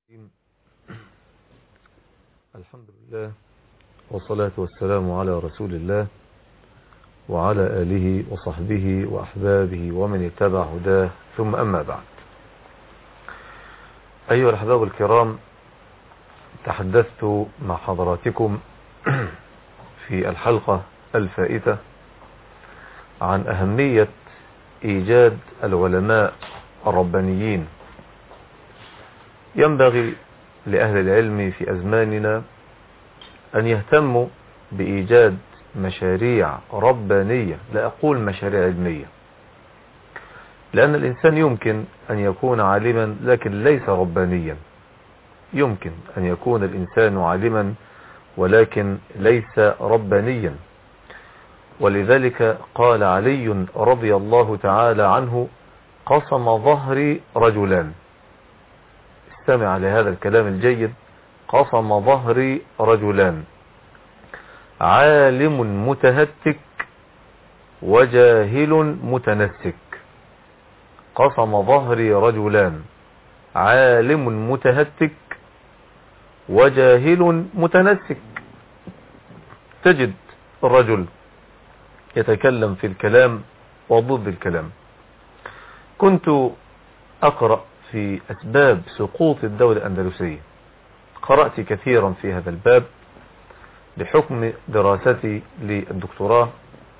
الحمد لله والصلاة والسلام على رسول الله وعلى آله وصحبه وأحبابه ومن اتبع هداه، ثم أما بعد. أيها الأحباب الكرام، تحدثت مع حضراتكم في الحلقة الفائتة عن أهمية إيجاد العلماء الربانيين. ينبغي لأهل العلم في أزماننا أن يهتموا بإيجاد مشاريع ربانية، لا أقول مشاريع علمية، لأن الإنسان يمكن أن يكون عالما لكن ليس ربانيا. يمكن أن يكون الإنسان عالما ولكن ليس ربانيا. ولذلك قال علي رضي الله تعالى عنه: قصم ظهري رجلان. استمع لهذا الكلام الجيد: قصم ظهري رجلان، عالم متهتك وجاهل متنسك. قصم ظهري رجلان، عالم متهتك وجاهل متنسك. تجد الرجل يتكلم في الكلام وضد الكلام. كنت أقرأ في أسباب سقوط الدولة الأندلسية، قرأت كثيرا في هذا الباب بحكم دراستي للدكتوراه،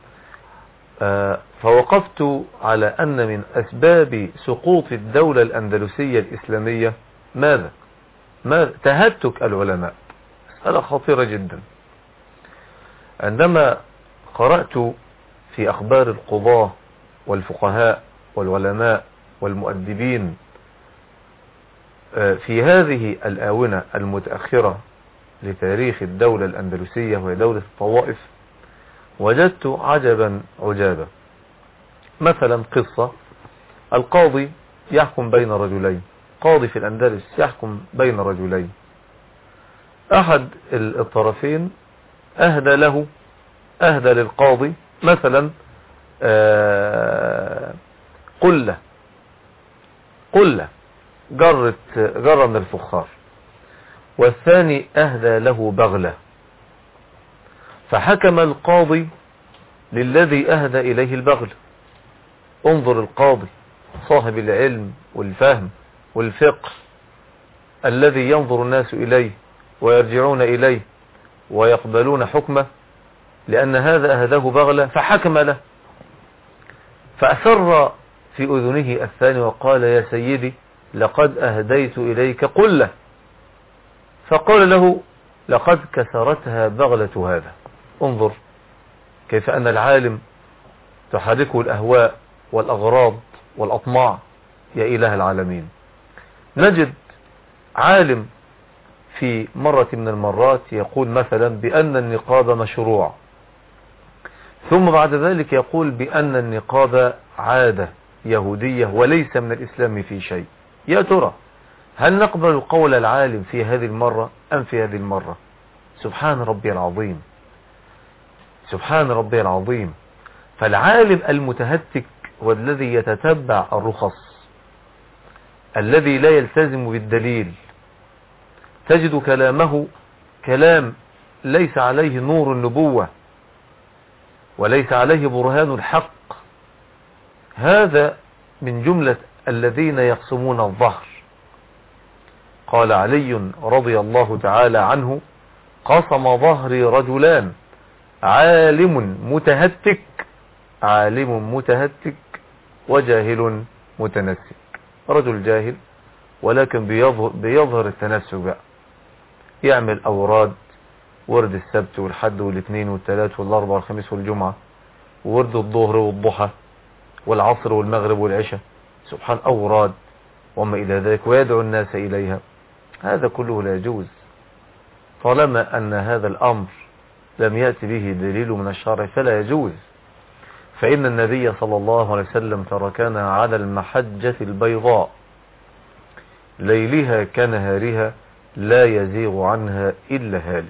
فوقفت على أن من أسباب سقوط الدولة الأندلسية الإسلامية ماذا؟ تهتك العلماء. مسألة خطيرة جدا. عندما قرأت في أخبار القضاة والفقهاء والعلماء والمؤدبين في هذه الآونة المتأخرة لتاريخ الدولة الأندلسية وهي دولة الطوائف، وجدت عجبا عجابا. مثلا قصة: القاضي يحكم بين رجلين، قاضي في الأندلس يحكم بين رجلين، أحد الطرفين أهدى للقاضي مثلا قلة جرة من الفخار، والثاني أهدى له بغلة. فحكم القاضي للذي أهدى إليه البغل. انظر القاضي صاحب العلم والفهم والفقه الذي ينظر الناس إليه ويرجعون إليه ويقبلون حكمه، لأن هذا أهداه بغلة فحكم له. فأسر في أذنه الثاني وقال: يا سيدي، لقد أهديت إليك قلة. فقال له: لقد كسرتها بغلة هذا. انظر كيف أن العالم تحركه الأهواء والأغراض والأطماع. يا إله العالمين، نجد عالم في مرة من المرات يقول مثلا بأن النقاب مشروع، ثم بعد ذلك يقول بأن النقاب عادة يهودية وليس من الإسلام في شيء. يا ترى هل نقبل قول العالم في هذه المرة أم في هذه المرة؟ سبحان ربي العظيم، سبحان ربي العظيم. فالعالم المتهتك والذي يتتبع الرخص، الذي لا يلتزم بالدليل، تجد كلامه كلام ليس عليه نور النبوة وليس عليه برهان الحق. هذا من جملة الذين يقسمون الظهر. قال علي رضي الله تعالى عنه: قسم ظهري رجلان، عالم متهتك وجاهل متنسك. رجل جاهل ولكن بيظهر التنسك بقى، يعمل أوراد: ورد السبت والحد والاثنين والثلاث والاربع والخميس والجمعة، وورد الظهر والضحى والعصر والمغرب والعشاء. سبحان، أوراد وما إلى ذلك، ويدعو الناس إليها. هذا كله لا يجوز طالما أن هذا الأمر لم يأتي به دليل من الشرع، فلا يجوز. فإن النبي صلى الله عليه وسلم تركنا على المحجة البيضاء ليلها كنهارها لا يزيغ عنها إلا هالك.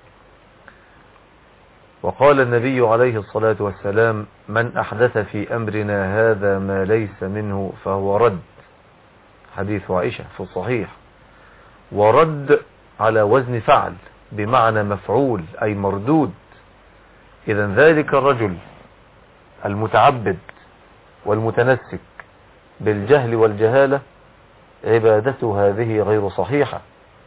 وقال النبي عليه الصلاة والسلام: من أحدث في أمرنا هذا ما ليس منه فهو رد. حديث عائشة في الصحيح. ورد على وزن فعل بمعنى مفعول أي مردود. إذن ذلك الرجل المتعبد والمتنسك بالجهل والجهالة عبادته هذه غير صحيحة.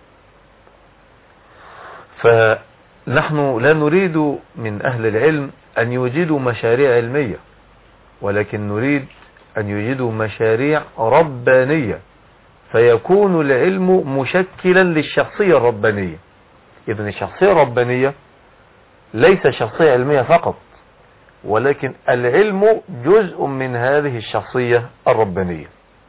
فنحن لا نريد من أهل العلم أن يوجدوا مشاريع علمية، ولكن نريد أن يوجدوا مشاريع ربانية، فيكون العلم مشكلا للشخصية الربانية. إذن الشخصية الربانية ليس شخصية علمية فقط، ولكن العلم جزء من هذه الشخصية الربانية.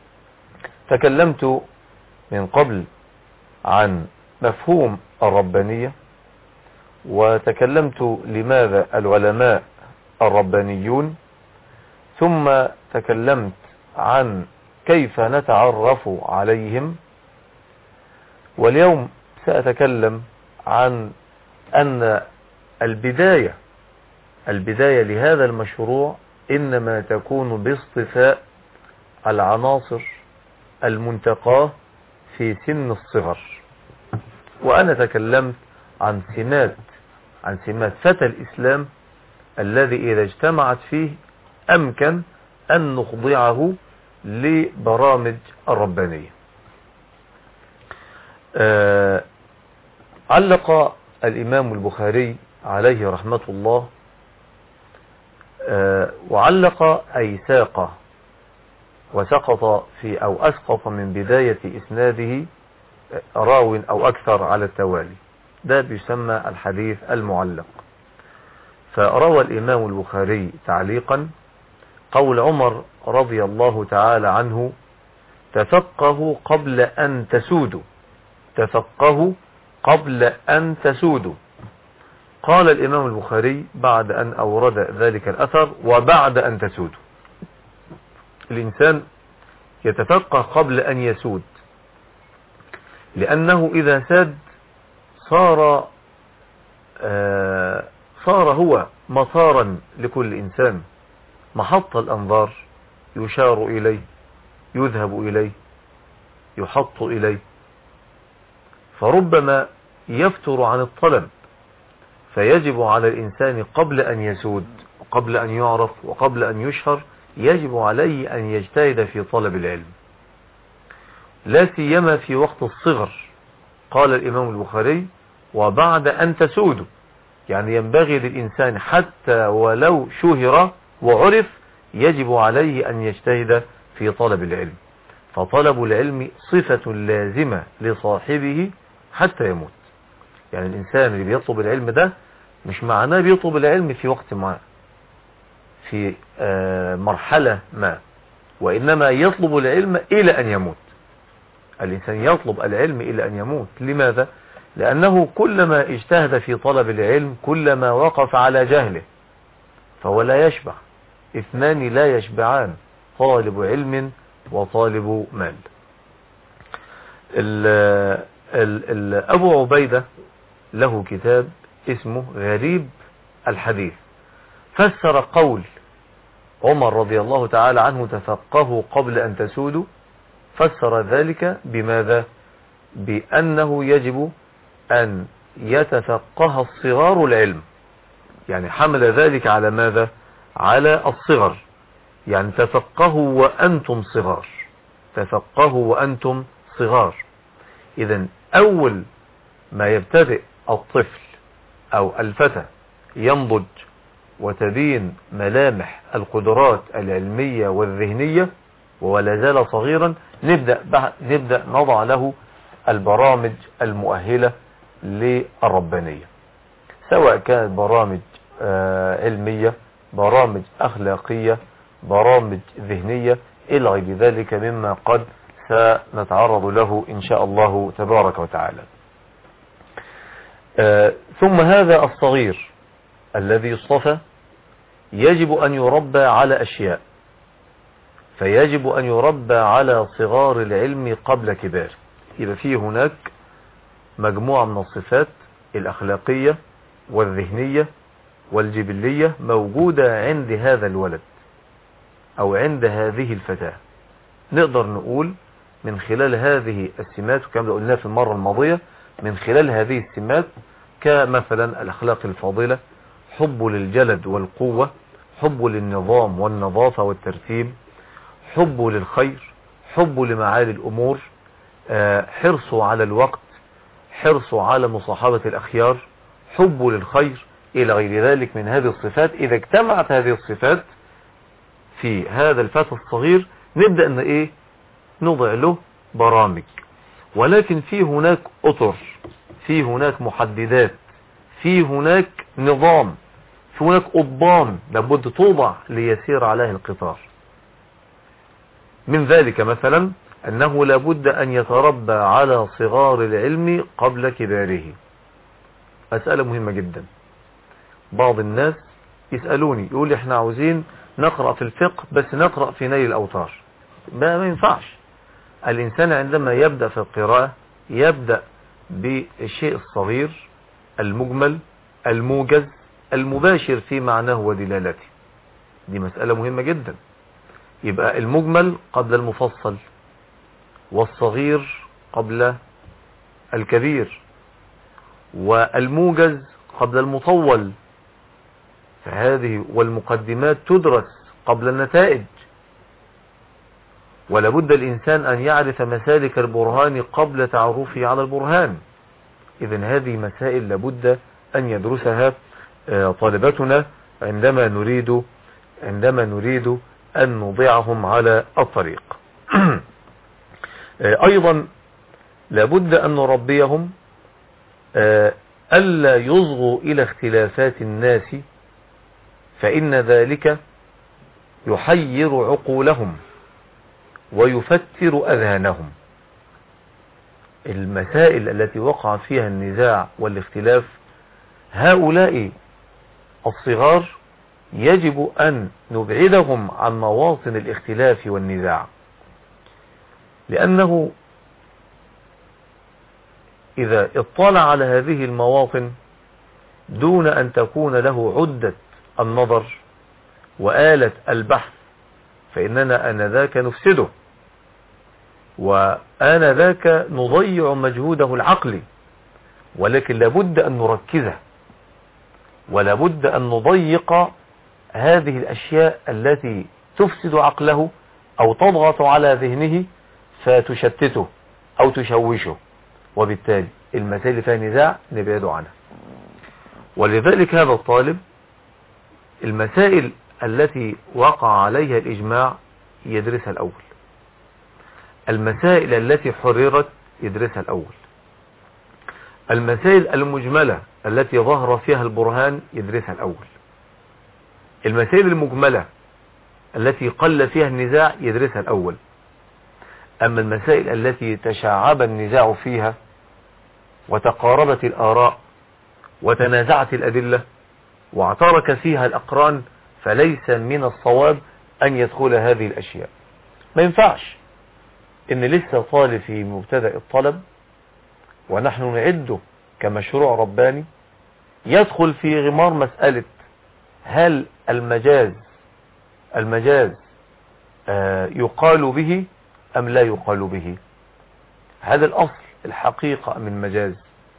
تكلمت من قبل عن مفهوم الربانية، وتكلمت لماذا العلماء الربانيون، ثم تكلمت عن كيف نتعرف عليهم، واليوم سأتكلم عن أن البداية لهذا المشروع إنما تكون باصطفاء العناصر المنتقاة في سن الصغر. وأنا تكلمت عن سمات فتى الإسلام الذي إذا اجتمعت فيه أمكن أن نخضعه لبرامج الربانية. علق الإمام البخاري عليه رحمة الله، وعلق أي ساق وسقط في أو أسقط من بداية إسناده راو أو أكثر على التوالي، ده بيسمى الحديث المعلق. فروى الإمام البخاري تعليقا قول عمر رضي الله تعالى عنه: تفقهوا قبل أن تسودوا، تفقهوا قبل أن تسودوا. قال الإمام البخاري بعد أن أورد ذلك الأثر: وبعد أن تسودوا. الإنسان يتفقه قبل أن يسود، لأنه إذا ساد صار هو مطارا لكل إنسان، محط الأنظار، يشار إليه، يذهب إليه، يحط إليه، فربما يفتر عن الطلب. فيجب على الإنسان قبل أن يسود وقبل أن يعرف وقبل أن يشهر، يجب عليه أن يجتهد في طلب العلم، لا سيما في وقت الصغر. قال الإمام البخاري: وبعد أن تسودوا، يعني ينبغي للإنسان حتى ولو شهر وعرف يجب عليه أن يجتهد في طلب العلم. فطلب العلم صفة لازمة لصاحبه حتى يموت. يعني الإنسان اللي بيطلب العلم ده مش معناه بيطلب العلم في وقت ما، في مرحلة ما، وإنما يطلب العلم إلى أن يموت. الإنسان يطلب العلم إلى أن يموت. لماذا؟ لأنه كلما اجتهد في طلب العلم كلما وقف على جهله، فهو لا يشبع. اثنان لا يشبعان: طالب علم وطالب مال. أبو عبيدة له كتاب اسمه غريب الحديث، فسر قول عمر رضي الله تعالى عنه: تفقهوا قبل أن تسودوا، فسر ذلك بماذا؟ بأنه يجب أن يتفقه الصغار العلم. يعني حمل ذلك على ماذا؟ على الصغر، يعني تفقهوا وأنتم صغار، تفقهوا وأنتم صغار. إذن أول ما يبتدئ الطفل أو الفتى ينضج وتبين ملامح القدرات العلمية والذهنية ولا زال صغيرا، نبدأ نضع له البرامج المؤهلة للربانية، سواء كانت برامج علمية، برامج أخلاقية، برامج ذهنية، إلى غير ذلك مما قد سنتعرض له إن شاء الله تبارك وتعالى. ثم هذا الصغير الذي يصطفى يجب أن يربى على أشياء، فيجب أن يربى على صغار العلم قبل كبار. يبقى فيه هناك مجموعة من الصفات الأخلاقية والذهنية والجبلية موجودة عند هذا الولد أو عند هذه الفتاة. نقدر نقول من خلال هذه السمات، وكما قلنا في المرة الماضية، من خلال هذه السمات كمثلا الأخلاق الفاضلة، حب للجلد والقوة، حب للنظام والنظافة والترتيب، حب للخير، حب لمعالي الأمور، حرصه على الوقت، حرصه على مصاحبة الأخيار، حب للخير إلى غير ذلك من هذه الصفات. إذا اجتمعت هذه الصفات في هذا الفتى الصغير نبدأ أن نضع له برامج، ولكن في هناك أطر، في هناك محددات، في هناك نظام، في هناك قضبان لابد توضع ليسير عليه القطار. من ذلك مثلا أنه لابد أن يتربى على صغار العلم قبل كباره. مسألة مهمة جدا. بعض الناس يسألوني يقول لي احنا عاوزين نقرأ في الفقه بس نقرأ في نيل الأوتار. ما ينفعش. الإنسان عندما يبدأ في القراءة يبدأ بالشيء الصغير المجمل الموجز المباشر في معناه ودلالته. دي مسألة مهمة جدا. يبقى المجمل قبل المفصل، والصغير قبل الكبير، والموجز قبل المطول. فهذه والمقدمات تدرس قبل النتائج. ولابد الإنسان أن يعرف مسالك البرهان قبل تعرفه على البرهان. إذن هذه مسائل لابد أن يدرسها طالبتنا عندما نريد أن نضعهم على الطريق. أيضا لابد أن نربيهم ألا يصغوا إلى اختلافات الناس، فإن ذلك يحير عقولهم ويفتر أذهانهم. المسائل التي وقع فيها النزاع والاختلاف، هؤلاء الصغار يجب أن نبعدهم عن مواطن الاختلاف والنزاع، لأنه إذا اطلع على هذه المواطن دون أن تكون له عدة النظر وآلة البحث فإننا آنذاك نفسده، وآنذاك نضيع مجهوده العقلي. ولكن لابد أن نركزه، ولابد أن نضيق هذه الأشياء التي تفسد عقله أو تضغط على ذهنه فتشتته أو تشوشه، وبالتالي المسائل فيها نزاع نبعد عنها. ولذلك هذا الطالب المسائل التي وقع عليها الإجماع يدرسها الأول، المسائل التي حررت يدرسها الأول، المسائل المجملة التي ظهر فيها البرهان يدرسها الأول، المسائل المجملة التي قل فيها النزاع يدرسها الأول. أما المسائل التي تشعب النزاع فيها وتقاربت الآراء وتنازعت الأدلة واعترك فيها الأقران فليس من الصواب أن يدخل هذه الأشياء. ما ينفعش إن لسه طالب في مبتدأ الطلب ونحن نعده كمشروع رباني يدخل في غمار مسألة هل المجاز يقال به أم لا يقال به. هذا الأصل الحقيقة من مجاز،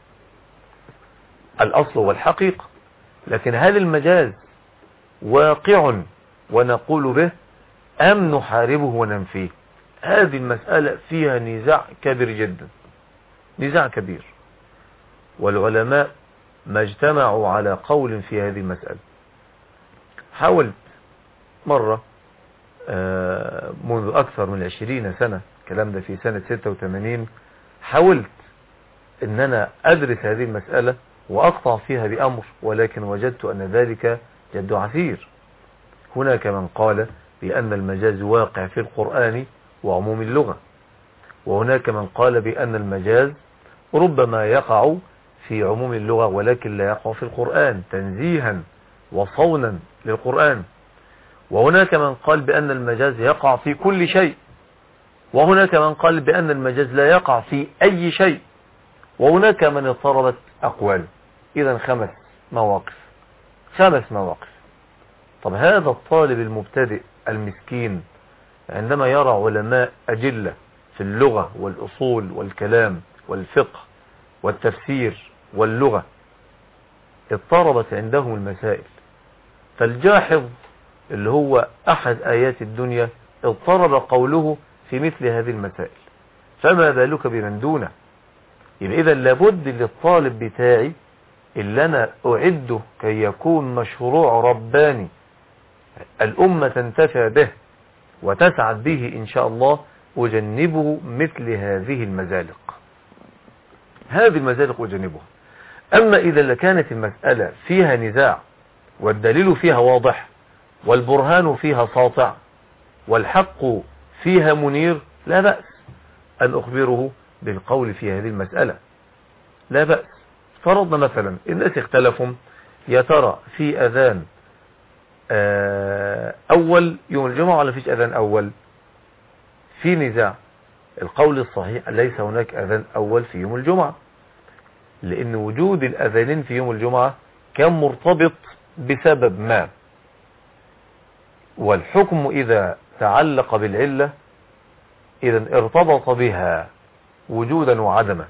الأصل هو الحقيقة، لكن هل المجاز واقع ونقول به أم نحاربه وننفيه؟ هذه المسألة فيها نزاع كبير جدا، نزاع كبير، والعلماء ما اجتمعوا على قول في هذه المسألة. حاولت مرة منذ أكثر من 20 سنة، الكلام ده في سنة 86، حاولت ان انا ادرس هذه المسألة واقطع فيها بأمر، ولكن وجدت ان ذلك جد عسير. هناك من قال بأن المجاز واقع في القرآن وعموم اللغة، وهناك من قال بأن المجاز ربما يقع في عموم اللغة ولكن لا يقع في القرآن تنزيها وصونا للقرآن، وهناك من قال بأن المجاز يقع في كل شيء، وهناك من قال بأن المجاز لا يقع في أي شيء، وهناك من اضطربت أقوال. إذا 5 مواقف. طب هذا الطالب المبتدئ المسكين عندما يرى علماء أجلة في اللغة والأصول والكلام والفقه والتفسير واللغة اضطربت عندهم المسائل. فالجاحظ اللي هو أحد آيات الدنيا اضطرب قوله في مثل هذه المسائل، فما بالك بمن دونه؟ يبقى إذا لابد للطالب بتاعي اللي أنا أعده كي يكون مشروع رباني الأمة تنتفع به وتسعد به إن شاء الله، أجنبه مثل هذه المزالق. هذه المزالق أجنبها. أما إذا كانت المسألة فيها نزاع والدليل فيها واضح والبرهان فيها ساطع والحق فيها منير، لا بأس أن أخبره بالقول في هذه المسألة، لا بأس. فرضنا مثلا الناس اختلفوا يا ترى في أذان أول يوم الجمعة ولا فيش أذان أول؟ في نزاع. القول الصحيح ليس هناك أذان أول في يوم الجمعة، لأن وجود الأذانين في يوم الجمعة كان مرتبط بسبب ما، والحكم إذا تعلق بالعلة إذا ارتبط بها وجودا وعدما.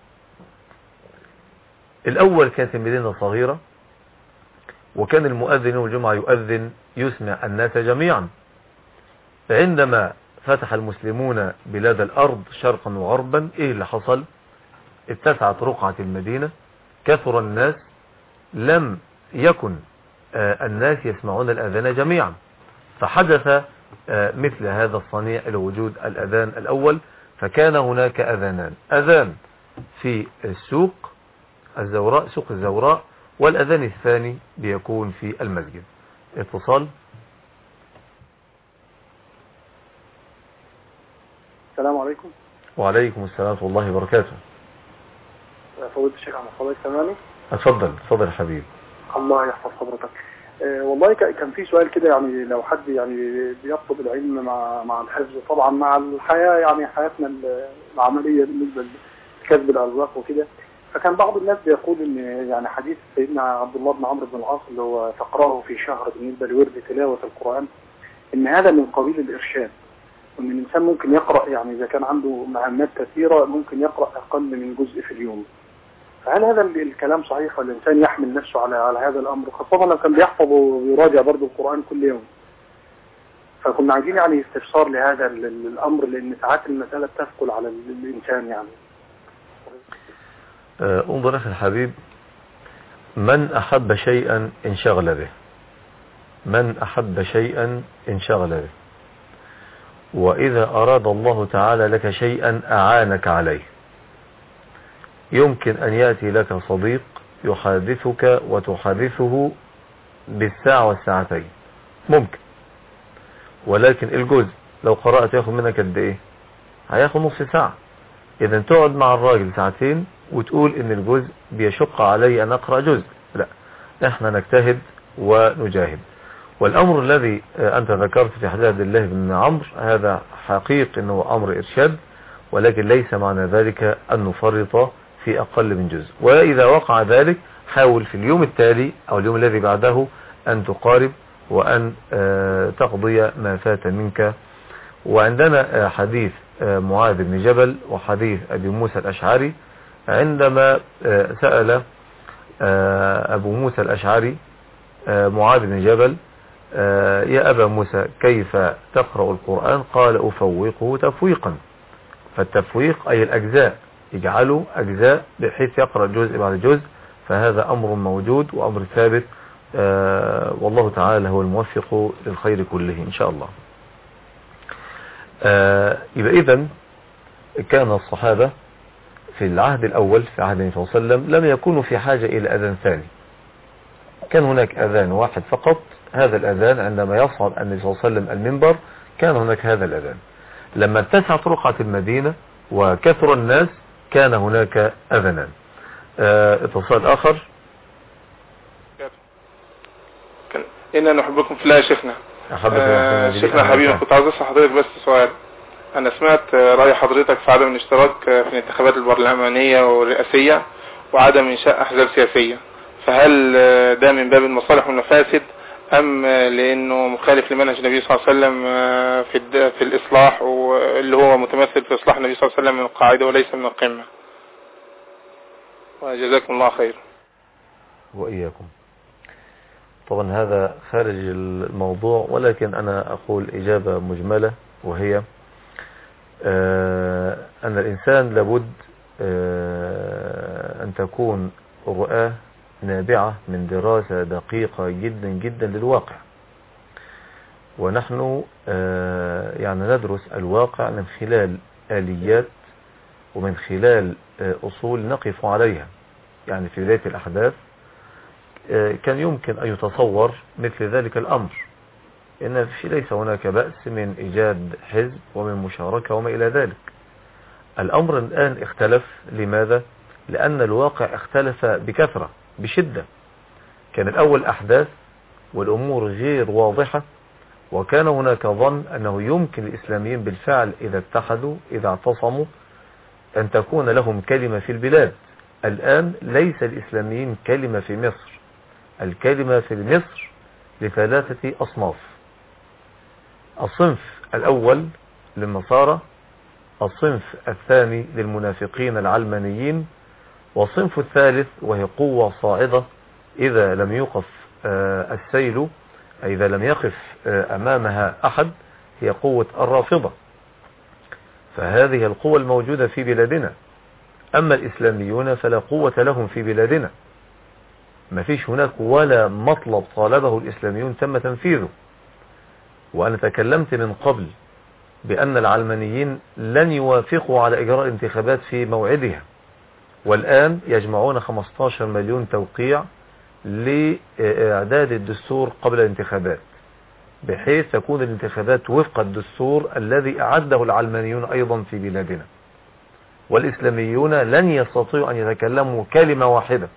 الأول كانت المدينة صغيرة، وكان المؤذن يوم الجمعة يؤذن يسمع الناس جميعا. عندما فتح المسلمون بلاد الأرض شرقا وغربا، إيه اللي حصل؟ اتسعت رقعة المدينة، كثر الناس، لم يكن الناس يسمعون الأذان جميعا، فحدث مثل هذا الصنيع لوجود الأذان الأول. فكان هناك أذانان، أذان في السوق الزوراء، سوق الزوراء، والأذان الثاني بيكون في المسجد. اتصال. السلام عليكم. وعليكم السلام ورحمة الله وبركاته. فضيلة الشيخ عبد الله سامعني؟ اتفضل يا حبيبي. الله يحفظ حضرتك. والله كان في سؤال كده، يعني لو حد يعني بيطلب العلم مع الحفظ، طبعا مع الحياة يعني حياتنا العملية بالنسبة لكسب الأرزاق وكده، فكان بعض الناس بيقول ان يعني حديث سيدنا عبد الله بن عمرو بن العاص اللي هو تقرأه في شهر بالنسبة لورد تلاوة القرآن، ان هذا من قبيل الإرشاد، وان الإنسان ممكن يقرأ يعني إذا كان عنده مهمات كثيرة ممكن يقرأ أقل من جزء في اليوم. فهل هذا الكلام صحيح، ولا الإنسان يحمل نفسه على هذا الأمر، خاصة لو كان بيحفظ ويراجع برضه القرآن كل يوم؟ فكنا عايزين يعني استفسار لهذا الأمر، لأن ساعات المسألة تثقل على الإنسان يعني. انظر أخي الحبيب، من أحب شيئا انشغل به، من أحب شيئا انشغل به، وإذا أراد الله تعالى لك شيئا أعانك عليه. يمكن أن يأتي لك صديق يحادثك وتحادثه بالساعة والساعتين، ممكن، ولكن الجزء لو قرأت ياخد منك قد ايه؟ هياخد نص ساعة. إذا تقعد مع الراجل ساعتين وتقول ان الجزء بيشق علي أن أقرأ جزء، لا، احنا نجتهد ونجاهد. والأمر الذي أنت ذكرت في حديث عبد الله بن عمرو هذا حقيقي أنه أمر إرشاد، ولكن ليس معنى ذلك أن نفرط في أقل من جزء. وإذا وقع ذلك حاول في اليوم التالي أو اليوم الذي بعده أن تقارب وأن تقضي ما فات منك. وعندنا حديث معاذ بن جبل وحديث أبي موسى الأشعري، عندما سأل أبو موسى الأشعري معاذ بن جبل: يا أبا موسى كيف تقرأ القرآن؟ قال: أفوقه تفويقا. فالتفويق أي الأجزاء، يجعله أجزاء بحيث يقرأ جزء بعد جزء. فهذا أمر موجود وأمر ثابت، والله تعالى هو الموفق للخير كله إن شاء الله. يبقى إذن كان الصحابة في العهد الأول في عهد النبي صلى الله عليه وسلم لم يكونوا في حاجة إلى أذان ثاني، كان هناك أذان واحد فقط. هذا الأذان عندما يصعد النبي صلى الله عليه وسلم المنبر كان هناك هذا الأذان. لما اتسعت رقعة المدينة وكثر الناس كان هناك أذانان. اتصال آخر. إننا نحبكم في الله يا شيخنا. شيخنا حبيبي، كنت عايز أسأل حضرتك بس سؤال. أنا سمعت رأي حضرتك في عدم الاشتراك في الانتخابات البرلمانية والرئاسية وعدم إنشاء أحزاب سياسية، فهل ده من باب المصالح والمفاسد أم لأنه مخالف لمنهج النبي صلى الله عليه وسلم في الإصلاح، واللي هو متمثل في إصلاح النبي صلى الله عليه وسلم من القاعدة وليس من القمة؟ وجزاكم الله خير. وإياكم. طبعا هذا خارج الموضوع، ولكن أنا أقول إجابة مجملة، وهي أن الإنسان لابد أن تكون رؤاه نابعة من دراسة دقيقة جدا جدا للواقع. ونحن يعني ندرس الواقع من خلال آليات ومن خلال أصول نقف عليها. يعني في بداية الأحداث كان يمكن أن يتصور مثل ذلك الأمر، إن ليس هناك بأس من إيجاد حزب ومن مشاركة وما إلى ذلك. الأمر الآن اختلف. لماذا؟ لأن الواقع اختلف بكثرة بشدة. كان الأول أحداث والأمور غير واضحة، وكان هناك ظن أنه يمكن الإسلاميين بالفعل إذا اتحدوا إذا اعتصموا أن تكون لهم كلمة في البلاد. الآن ليس الإسلاميين كلمة في مصر، الكلمة في مصر لثلاثة أصناف. الصنف الأول للنصارى، الصنف الثاني للمنافقين العلمانيين، والصنف الثالث وهي قوة صاعدة إذا لم يوقف السيل، إذا لم يقف أمامها أحد، هي قوة الرافضة. فهذه القوة الموجودة في بلادنا. أما الإسلاميون فلا قوة لهم في بلادنا، ما فيش هناك ولا مطلب طالبه الإسلاميون تم تنفيذه. وأنا تكلمت من قبل بأن العلمانيين لن يوافقوا على إجراء انتخابات في موعدها، والآن يجمعون 15 مليون توقيع لإعداد الدستور قبل الانتخابات، بحيث تكون الانتخابات وفق الدستور الذي أعده العلمانيون أيضا في بلادنا. والإسلاميون لن يستطيعوا أن يتكلموا كلمة واحدة.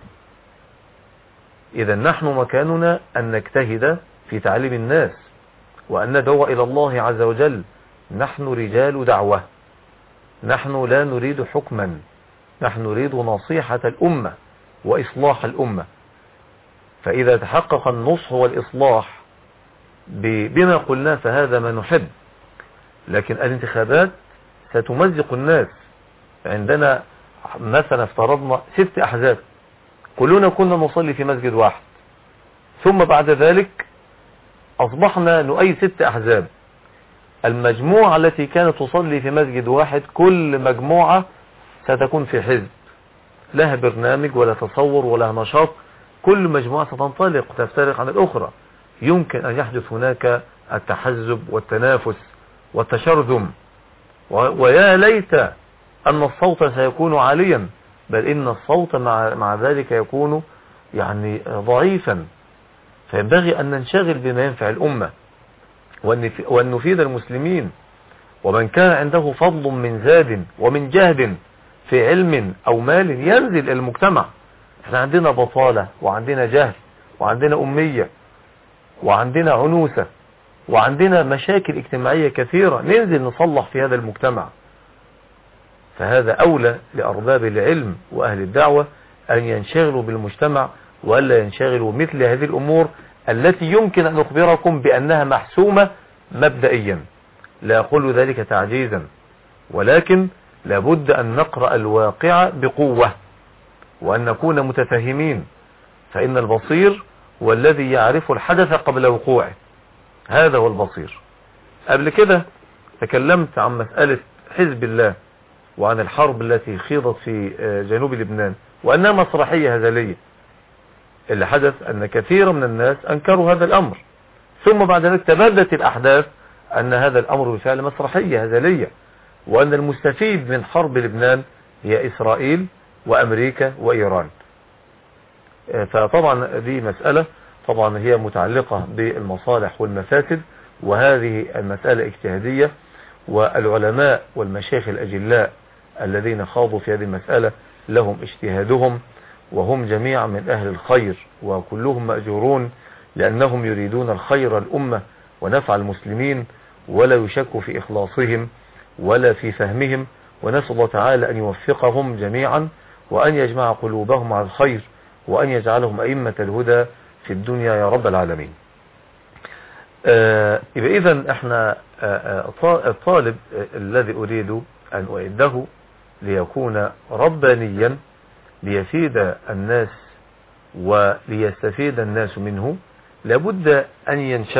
إذا نحن مكاننا أن نجتهد في تعليم الناس وأن ندعو إلى الله عز وجل. نحن رجال دعوة، نحن لا نريد حكما، نحن نريد نصيحة الأمة وإصلاح الأمة. فإذا تحقق النصح والإصلاح بما قلنا فهذا ما نحب. لكن الانتخابات ستمزق الناس. عندنا مثلا افترضنا 6 أحزاب، كلنا كنا نصلي في مسجد واحد، ثم بعد ذلك أصبحنا نؤيد 6 أحزاب. المجموعة التي كانت تصلي في مسجد واحد كل مجموعة ستكون في حزب، لها برنامج ولا تصور ولا نشاط، كل مجموعة ستنطلق تفترق عن الأخرى. يمكن أن يحدث هناك التحزب والتنافس والتشرذم، ويا ليت أن الصوت سيكون عاليا، بل إن الصوت مع ذلك يكون يعني ضعيفا. فينبغي أن ننشغل بما ينفع الأمة وأن نفيد المسلمين. ومن كان عنده فضل من زاد ومن جهد في علم أو مال ينزل إلى المجتمع. احنا عندنا بطالة وعندنا جهل وعندنا أمية وعندنا عنوسة وعندنا مشاكل اجتماعية كثيرة، ننزل نصلح في هذا المجتمع. فهذا أولى لأرباب العلم وأهل الدعوة أن ينشغلوا بالمجتمع وألا ينشغلوا مثل هذه الأمور التي يمكن أن أخبركم بأنها محسومة مبدئيا. لا أقول ذلك تعجيزا، ولكن لابد أن نقرأ الواقع بقوة وأن نكون متفهمين. فإن البصير هو الذي يعرف الحدث قبل وقوعه، هذا هو البصير. قبل كده تكلمت عن مسألة حزب الله وعن الحرب التي خيضت في جنوب لبنان وأنها مسرحية هزلية. اللي حدث أن كثير من الناس أنكروا هذا الأمر، ثم بعد ذلك تبدت الأحداث أن هذا الأمر بالفعل مسرحية هزلية، وأن المستفيد من حرب لبنان هي إسرائيل وأمريكا وإيران. فطبعا دي مسألة طبعا هي متعلقة بالمصالح والمفاسد، وهذه المسألة اجتهادية، والعلماء والمشايخ الأجلاء الذين خاضوا في هذه المسألة لهم اجتهادهم، وهم جميعا من أهل الخير وكلهم مأجورون، لأنهم يريدون الخير الأمة ونفع المسلمين، ولا يشك في إخلاصهم ولا في فهمهم. ونسأل الله تعالى أن يوفقهم جميعا وأن يجمع قلوبهم على الخير وأن يجعلهم أئمة الهدى في الدنيا يا رب العالمين. يبقى إذن احنا الطالب الذي أريد أن أعده ليكون ربانيا ليفيد الناس وليستفيد الناس منه، لابد أن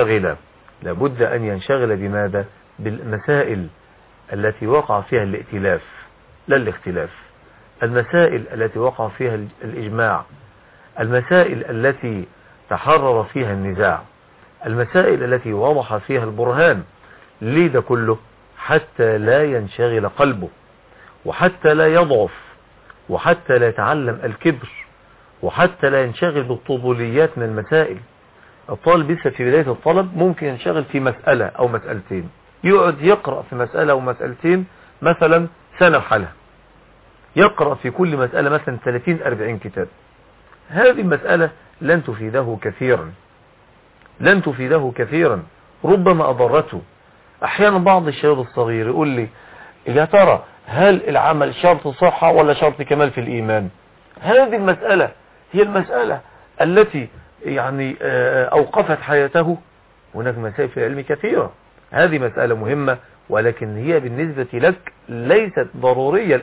ينشغل بماذا؟ بالمسائل التي وقع فيها الائتلاف لا الاختلاف، المسائل التي وقع فيها الإجماع، المسائل التي تحرر فيها النزاع، المسائل التي وضح فيها البرهان. ليه ده كله؟ حتى لا ينشغل قلبه، وحتى لا يضعف، وحتى لا يتعلم الكبر، وحتى لا ينشغل بالطفوليات من المسائل. الطالب لسه في بداية الطلب ممكن ينشغل في مسألة أو مسألتين، يقعد يقرأ في مسألة أو مسألتين مثلا سنة حالها، يقرأ في كل مسألة مثلا 30-40 كتاب. هذه المسألة لن تفيده كثيرا، ربما أضرته. أحيانا بعض الشباب الصغير يقول لي يا ترى هل العمل شرط صحة ولا شرط كمال في الإيمان؟ هذه المسألة هي المسألة التي يعني أوقفت حياته. هناك مسائل في العلم كثيرة، هذه مسألة مهمة، ولكن هي بالنسبة لك ليست ضرورية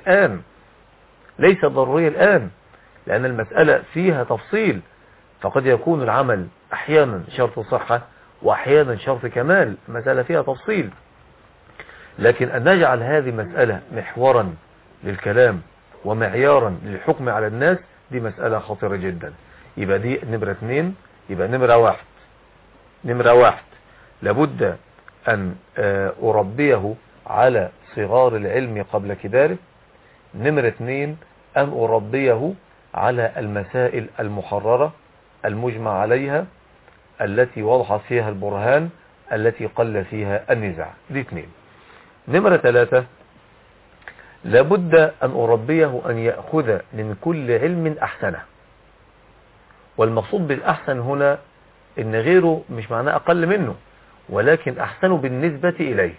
الآن، لأن المسألة فيها تفصيل، فقد يكون العمل أحيانا شرط صحة وأحيانا شرط كمال، مسألة فيها تفصيل. لكن أن نجعل هذه مسألة محورا للكلام ومعيارا للحكم على الناس، دي مسألة خطيرة جدا. يبقى دي نمرة 2. يبقى نمرة واحد لابد أن أربيه على صغار العلم قبل كباره. نمرة 2 أن أربيه على المسائل المحررة المجمع عليها التي وضح فيها البرهان التي قل فيها النزاع. دي 2. نمرة 3 لابد أن أربيه أن يأخذ من كل علم أحسنه، والمقصود بالأحسن هنا إن غيره مش معناه أقل منه، ولكن أحسنه بالنسبة إليه.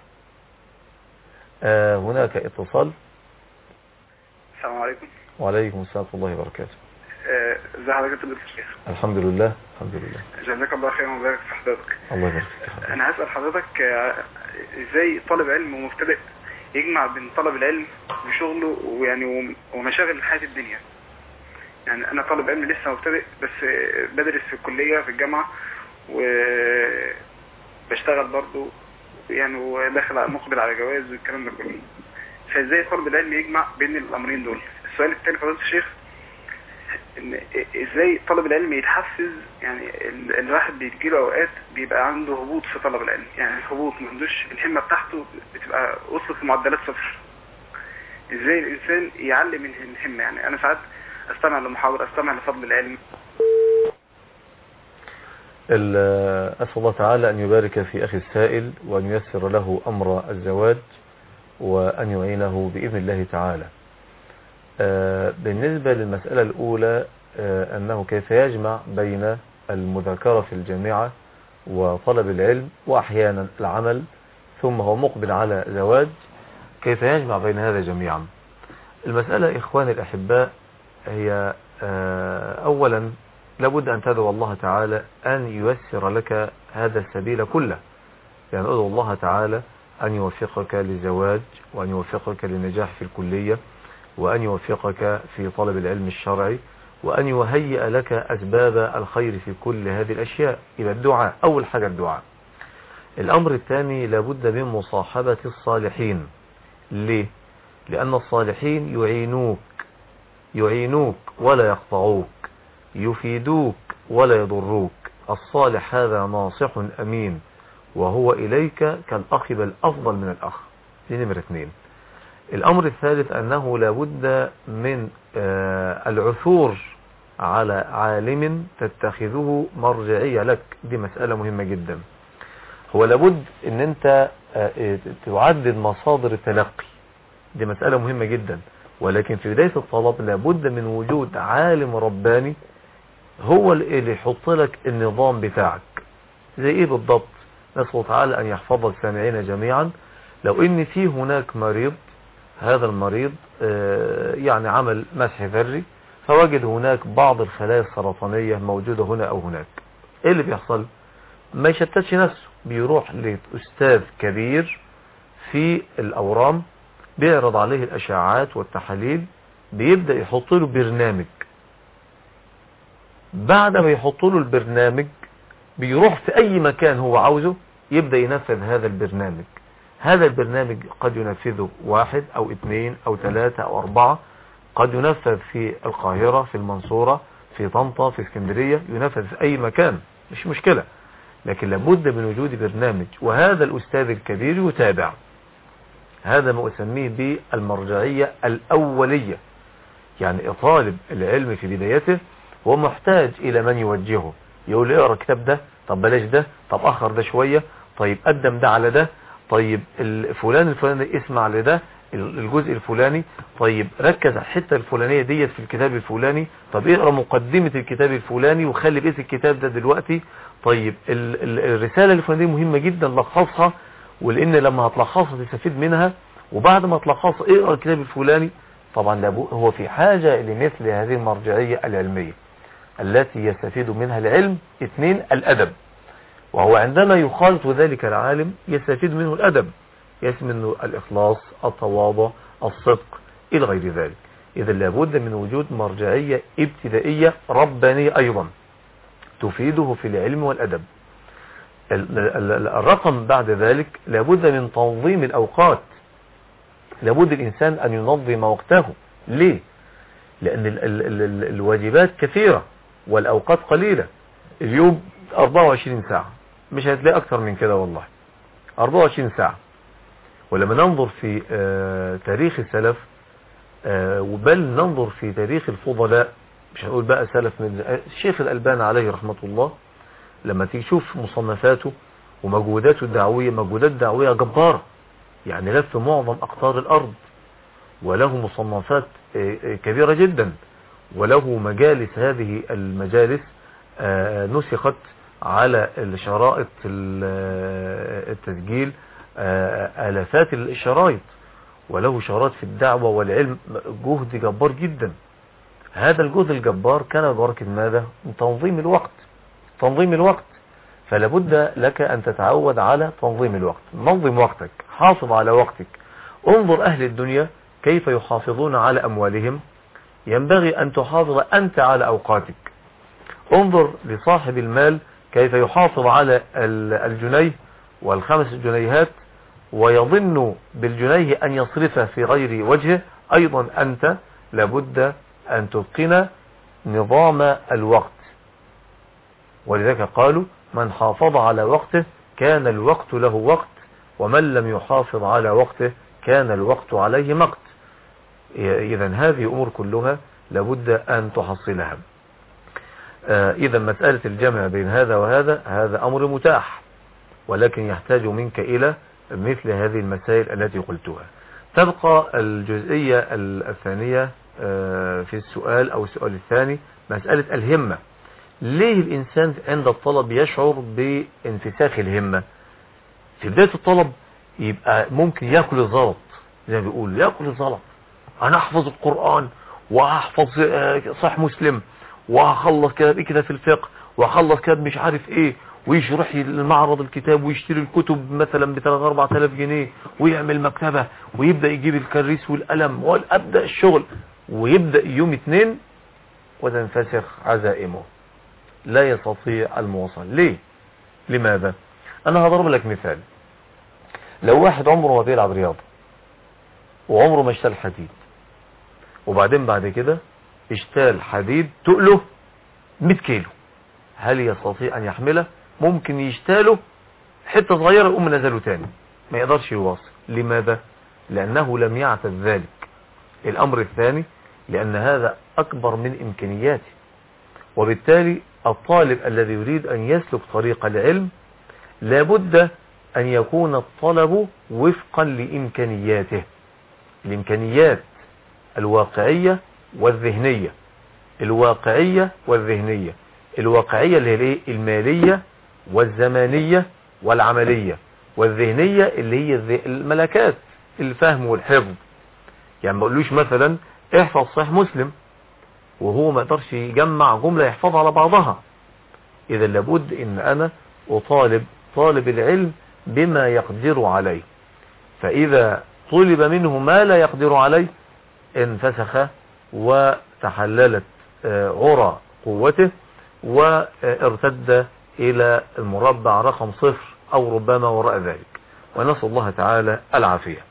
هناك اتصال. السلام عليكم. وعليكم السلام ورحمة الله وبركاته. ازي حضرتك يا دكتور؟ الحمد لله جزاك الله خير وبارك في حضرتك. الله يبارك فيك. انا هسأل حضرتك ازاي طالب علم مبتدئ يجمع بين طلب العلم وشغله ويعني ومشاغل حياة الدنيا. يعني انا طالب علم لسه مبتدئ، بس بدرس في الكلية في الجامعة وبشتغل برضو يعني، وداخل مقبل على جواز والكلام ده كله. فازاي طالب العلم يجمع بين الامرين دول؟ السؤال الثاني فضيلة الشيخ، ان ازاي طالب العلم يتحفز؟ يعني الواحد بيجيله اوقات بيبقى عنده هبوط في طلب العلم، يعني الهبوط ما عندوش، الهمة بتاعته بتبقى وصلت لمعدلات 0. ازاي الانسان يعلم من الهمة؟ يعني انا ساعات استمع لمحاضرة، استمع لفضل العلم. أسأل الله تعالى أن يبارك في أخي السائل وأن ييسر له أمر الزواج وأن يعينه بإذن الله تعالى. بالنسبة للمسألة الأولى أنه كيف يجمع بين المذاكرة في الجامعة وطلب العلم وأحيانا العمل ثم هو مقبل على زواج، كيف يجمع بين هذا جميعا؟ المسألة إخواني الأحباء هي أولا لابد أن تدعو الله تعالى أن ييسر لك هذا السبيل كله. يعني أدعو الله تعالى أن يوفقك للزواج، وأن يوفقك للنجاح في الكلية، وأن يوفقك في طلب العلم الشرعي، وأن يهيئ لك أسباب الخير في كل هذه الأشياء. إلى الدعاء، أول حاجة الدعاء. الأمر الثاني لابد من مصاحبة الصالحين. ليه؟ لأن الصالحين يعينوك ولا يقطعوك، يفيدوك ولا يضروك. الصالح هذا ناصح أمين، وهو إليك كالأخ بل أفضل من الأخ. دي نمرة 2. الأمر الثالث أنه لابد من العثور على عالم تتخذه مرجعية لك. دي مسألة مهمة جدا. هو لابد ان انت تعدد مصادر التلقي، دي مسألة مهمة جدا. ولكن في بداية الطلب لابد من وجود عالم رباني هو اللي يحط لك النظام بتاعك. زي ايه بالضبط؟ نسأل تعالى ان يحفظ السامعين جميعا. لو ان في هناك مريض، هذا المريض يعني عمل مسح ذري فوجد هناك بعض الخلايا السرطانية موجودة هنا او هناك، ايه اللي بيحصل؟ ما يشتتش نفسه، بيروح لأستاذ كبير في الأورام، بيعرض عليه الأشعاعات والتحاليل، بيبدأ يحط له برنامج. بعد ما يحط له البرنامج بيروح في أي مكان هو عاوزه يبدأ ينفذ هذا البرنامج. هذا البرنامج قد ينفذه 1 أو 2 أو 3 أو 4، قد ينفذ في القاهرة، في المنصورة، في طنطا، في اسكندرية، ينفذ في أي مكان، مش مشكلة، لكن لابد من وجود برنامج، وهذا الأستاذ الكبير يتابع. هذا ما أسميه بالمرجعية الأولية. يعني طالب العلم في بدايته هو محتاج إلى من يوجهه، يقول اقرأ الكتاب ده، طب بلاش ده، طب أخر ده شوية، طيب قدم ده على ده، طيب فلان الفلاني اسمع لده الجزء الفلاني، طيب ركز على الحته الفلانيه ديت في الكتاب الفلاني، طب اقرا مقدمه الكتاب الفلاني وخلي بقيه الكتاب ده دلوقتي، طيب الرساله الفلانيه مهمه جدا لخصها، ولان لما هتلخصها تستفيد منها، وبعد ما تلخصها اقرا الكتاب الفلاني. طبعا هو في حاجه لمثل هذه المرجعيه العلميه التي يستفيد منها العلم. 2 الادب، وهو عندما يخالط ذلك العالم يستفيد منه الادب، يستفيد منه الإخلاص، التواضع، الصدق إلى غير ذلك. إذا لابد من وجود مرجعية ابتدائية ربانية أيضا تفيده في العلم والأدب. الرقم بعد ذلك لابد من تنظيم الأوقات. لابد الإنسان أن ينظم وقته. ليه؟ لأن الواجبات كثيرة والأوقات قليلة. اليوم 24 ساعة، مش هتلاقي أكثر من كده والله، 24 ساعة. ولما ننظر في تاريخ السلف، وبل ننظر في تاريخ الفضلاء، مش هنقول بقى سلف، من الشيخ الألباني عليه رحمة الله، لما تيجي تشوف مصنفاته ومجهوداته الدعوية، مجهودات دعوية جبارة، يعني لف معظم أقطار الأرض، وله مصنفات كبيرة جدا، وله مجالس. هذه المجالس نسخت على الشرائط التسجيل آلافات الشرايط، وله شرايط في الدعوة والعلم، جهد جبار جدا. هذا الجهد الجبار كان ببركة ماذا؟ تنظيم الوقت. تنظيم الوقت، فلا بد لك أن تتعود على تنظيم الوقت. نظم وقتك، حافظ على وقتك. انظر أهل الدنيا كيف يحافظون على أموالهم، ينبغي أن تحافظ أنت على أوقاتك. انظر لصاحب المال كيف يحافظ على الجنيه والخمس جنيهات، ويظن بالجنيه أن يصرف في غير وجهه. أيضا أنت لابد أن تتقن نظام الوقت، ولذلك قالوا من حافظ على وقته كان الوقت له وقت، ومن لم يحافظ على وقته كان الوقت عليه مقت. إذا هذه أمور كلها لابد أن تحصلها. إذا مسألة الجمع بين هذا وهذا هذا أمر متاح، ولكن يحتاج منك إلى مثل هذه المسائل التي قلتها. تبقى الجزئية الثانية في السؤال أو السؤال الثاني، مسألة الهمة. ليه الإنسان عند الطلب يشعر بانفساخ الهمة؟ في بداية الطلب يبقى ممكن يأكل الزلط، زي ما بيقول يأكل الزلط، أنا أحفظ القرآن وأحفظ صحيح مسلم وأخلص كده في الفقه وأخلص كده مش عارف إيه، ويروح المعرض الكتاب ويشتري الكتب مثلا ب 3-4,000 جنيه ويعمل مكتبة ويبدأ يجيب الكريس والقلم وأبدأ الشغل، ويبدأ يوم 2 وتنفسخ عزائمه، لا يستطيع المواصلة. ليه؟ لماذا؟ أنا هضرب لك مثال. لو واحد عمره ما بيلعب رياضة وعمره ما اشتال حديد، وبعدين بعد كده اشتال حديد تقله 100 كيلو، هل يستطيع أن يحمله؟ ممكن يشتاله حتة صغيرة يقوم منزله تاني، ما يقدرش يواصل. لماذا؟ لأنه لم يعتد ذلك. الأمر الثاني، لأن هذا أكبر من إمكانياته، وبالتالي الطالب الذي يريد أن يسلك طريق العلم لابد أن يكون الطلب وفقا لإمكانياته، الإمكانيات الواقعية والذهنية. الواقعية والذهنية، الواقعية اللي هي المالية والزمانية والعملية، والذهنية اللي هي الملكات، الفهم والحفظ. يعني ما اقولوش مثلا احفظ صحيح مسلم وهو ما يقدرش يجمع جملة يحفظها على بعضها. إذا لابد ان انا اطالب طالب العلم بما يقدر عليه، فإذا طلب منه ما لا يقدر عليه انفسخ وتحللت عرى قوته وارتد إلى المربع رقم 0 أو ربما وراء ذلك، ونسأل الله تعالى العافية.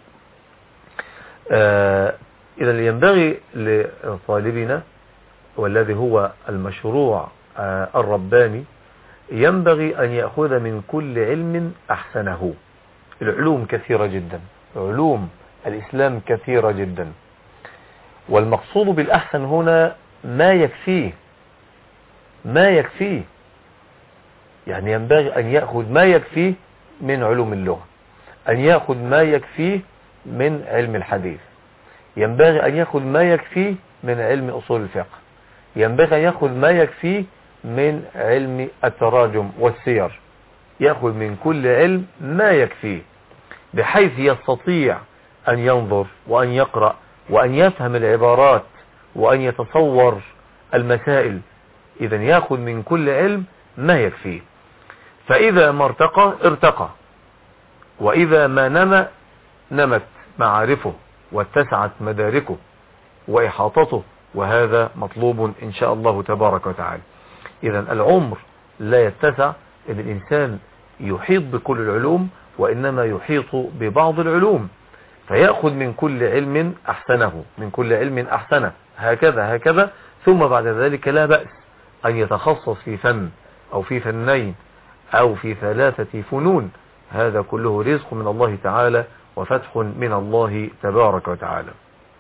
إذا ينبغي لطالبنا والذي هو المشروع الرباني ينبغي أن يأخذ من كل علم أحسنه. العلوم كثيرة جدا، علوم الإسلام كثيرة جدا، والمقصود بالأحسن هنا ما يكفيه، ما يكفيه، يعني ينبغي أن يأخذ ما يكفيه من علوم اللغة، أن يأخذ ما يكفيه من علم الحديث، ينبغي أن يأخذ ما يكفيه من علم أصول الفقه، ينبغي أن يأخذ ما يكفيه من علم التراجم والسير، يأخذ من كل علم ما يكفيه بحيث يستطيع أن ينظر وأن يقرأ وأن يفهم العبارات وأن يتصور المسائل. إذا يأخذ من كل علم ما يكفيه، فإذا ما ارتقى، وإذا ما نمت معارفه واتسعت مداركه وإحاطته، وهذا مطلوب إن شاء الله تبارك وتعالى. إذا العمر لا يتسع إن الإنسان يحيط بكل العلوم، وإنما يحيط ببعض العلوم، فيأخذ من كل علم أحسنه، من كل علم أحسنه، هكذا، ثم بعد ذلك لا بأس أن يتخصص في فن أو في فنين أو في 3 فنون، هذا كله رزق من الله تعالى وفتح من الله تبارك وتعالى.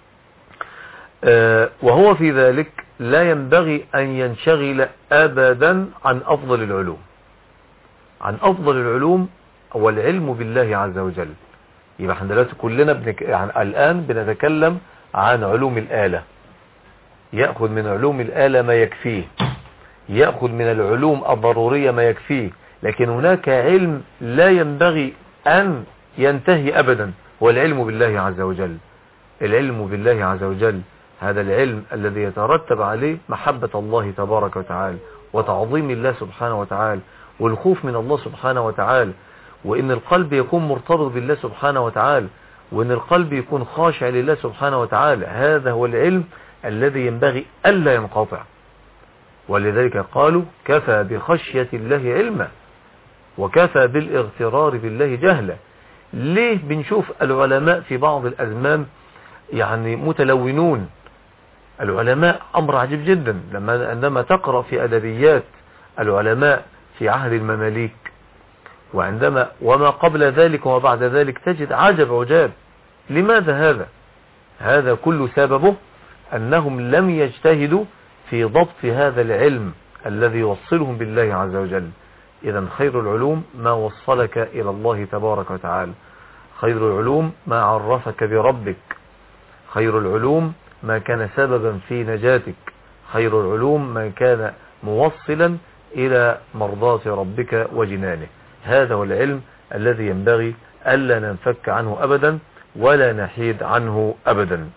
وهو في ذلك لا ينبغي أن ينشغل أبدا عن أفضل العلوم، عن أفضل العلوم والعلم بالله عز وجل. يبقى احنا دلوقتي كلنا يعني الآن بنتكلم عن علوم الآلة، يأخذ من علوم الآلة ما يكفيه، يأخذ من العلوم الضرورية ما يكفيه، لكن هناك علم لا ينبغي أن ينتهي أبدا، هو العلم بالله عز وجل. العلم بالله عز وجل هذا العلم الذي يترتب عليه محبة الله تبارك وتعالى وتعظيم الله سبحانه وتعالى والخوف من الله سبحانه وتعالى، وإن القلب يكون مرتبط بالله سبحانه وتعالى، وإن القلب يكون خاشع لله سبحانه وتعالى. هذا هو العلم الذي ينبغي ألا ينقطع، ولذلك قالوا كفى بخشية الله علما وكفى بالاغترار بالله جهلا. ليه بنشوف العلماء في بعض الأزمان يعني متلونون؟ العلماء أمر عجيب جدا، عندما تقرأ في أدبيات العلماء في عهد المماليك وما قبل ذلك وما بعد ذلك تجد عجب. لماذا هذا؟ هذا كل سببه أنهم لم يجتهدوا في ضبط هذا العلم الذي يوصلهم بالله عز وجل. إذا خير العلوم ما وصلك إلى الله تبارك وتعالى، خير العلوم ما عرفك بربك، خير العلوم ما كان سببا في نجاتك، خير العلوم ما كان موصلا إلى مرضاة ربك وجنانه. هذا هو العلم الذي ينبغي ألا ننفك عنه أبدا ولا نحيد عنه أبدا.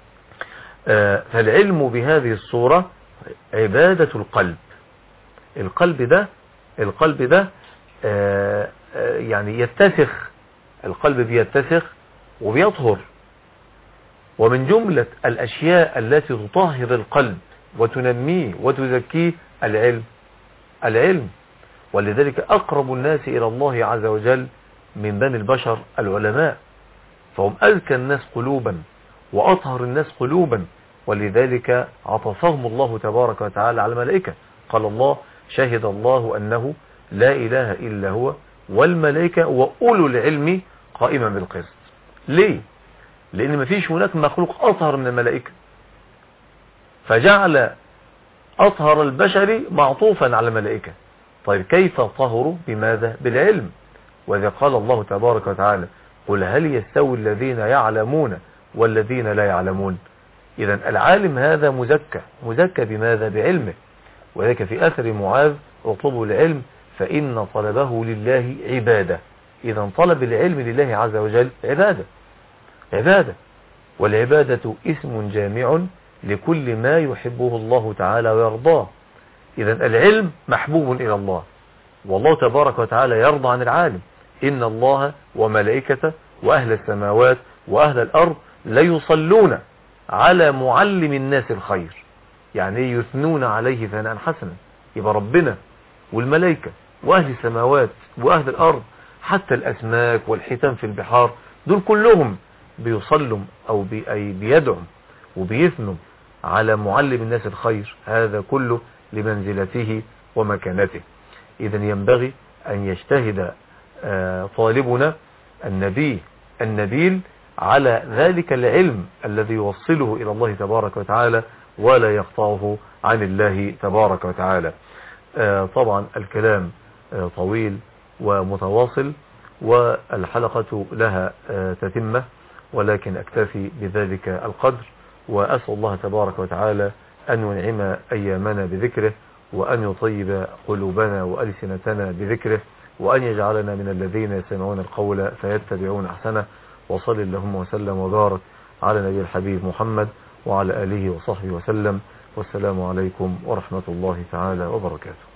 فالعلم بهذه الصورة عبادة القلب. القلب ده يعني يتسخ، القلب بيتسخ وبيطهر، ومن جملة الأشياء التي تطهر القلب وتنميه وتزكيه العلم. ولذلك أقرب الناس إلى الله عز وجل من بني البشر العلماء، فهم أزكى الناس قلوبا وأطهر الناس قلوبا، ولذلك عطفهم الله تبارك وتعالى على الملائكة. قال الله شهد الله أنه لا إله إلا هو والملائكة وأولو العلم قائما بالقسط. ليه؟ لأن مفيش هناك مخلوق أطهر من الملائكة، فجعل أطهر البشر معطوفا على الملائكة. طيب كيف طهروا؟ بماذا؟ بالعلم. وإذا قال الله تبارك وتعالى قل هل يستوي الذين يعلمون والذين لا يعلمون؟ إذا العالم هذا مزكى بماذا؟ بعلمه. وذلك في أثر معاذ اطلبوا العلم فإن طلبه لله عبادة. إذا طلب العلم لله عز وجل عبادة، والعبادة اسم جامع لكل ما يحبه الله تعالى ويرضاه. إذا العلم محبوب إلى الله، والله تبارك وتعالى يرضى عن العالم. إن الله وملائكته وأهل السماوات وأهل الأرض ليصلون على معلم الناس الخير، يعني يثنون عليه ثناء حسنا. يبقى ربنا والملائكة وأهل السماوات وأهل الأرض حتى الأسماك والحيتان في البحار دول كلهم بيصلوا أو بيدعوا وبيثنوا على معلم الناس الخير. هذا كله لمنزلته ومكانته. إذن ينبغي أن يجتهد طالبنا النبيل على ذلك العلم الذي يوصله إلى الله تبارك وتعالى ولا يقطعه عن الله تبارك وتعالى. طبعا الكلام طويل ومتواصل والحلقة لها تتمة، ولكن أكتفي بذلك القدر، وأسأل الله تبارك وتعالى أن ينعم أيامنا بذكره، وأن يطيب قلوبنا وألسنتنا بذكره، وأن يجعلنا من الذين يستمعون القول فيتبعون أحسنه. وصل اللهم وسلم وبارك على نبي الحبيب محمد وعلى آله وصحبه وسلم. والسلام عليكم ورحمة الله تعالى وبركاته.